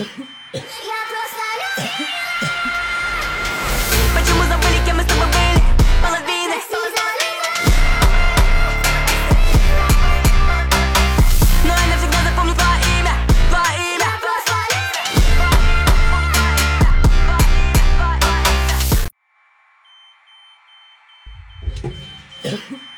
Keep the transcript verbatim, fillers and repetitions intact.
просто любила. Почему забыли, кем мы с тобой были? Половины. Но я навсегда запомню твое имя, твое имя. Я просто любила.